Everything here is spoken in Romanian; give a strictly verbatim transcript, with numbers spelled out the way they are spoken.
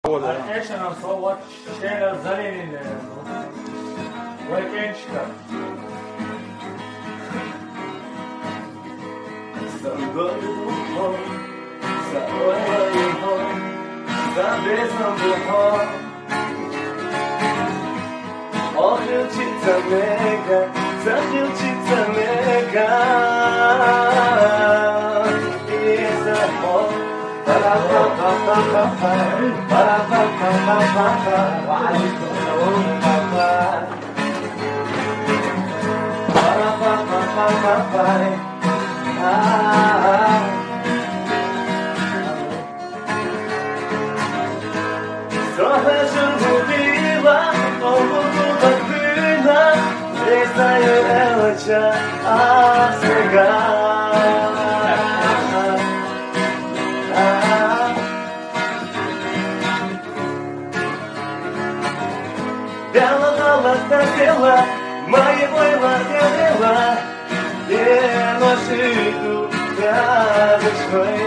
Конечно, нам слово через залили Вайкенчика. За мною духом, за його, за бездном Богом. Odwrócica mega, zawrócica mega. Jest zachód, para pa pa pa pa pa, para pa pa pa pa pa, pa pa, para pa pa pa pa pa, ah. Trochę się mówiła, powodu tak płyna, przestaje cię, a zlega. Biała dala stawiała, moje bojła wiele, nie ma żydu, ja ze swojej.